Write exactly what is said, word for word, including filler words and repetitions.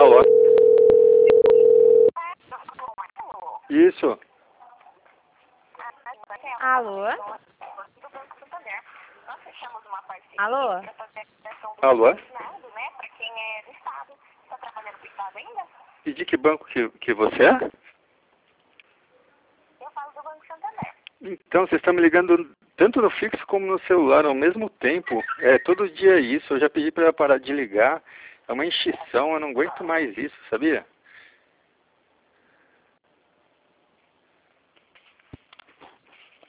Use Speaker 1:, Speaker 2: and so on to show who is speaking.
Speaker 1: Alô? Isso.
Speaker 2: Alô? Alô?
Speaker 1: Alô? E de que banco que, que você é?
Speaker 2: Eu falo do Banco Santander.
Speaker 1: Então, vocês estão me ligando tanto no fixo como no celular ao mesmo tempo. É todo dia isso. Eu já pedi para parar de ligar. É uma encheção, eu não aguento mais isso, sabia?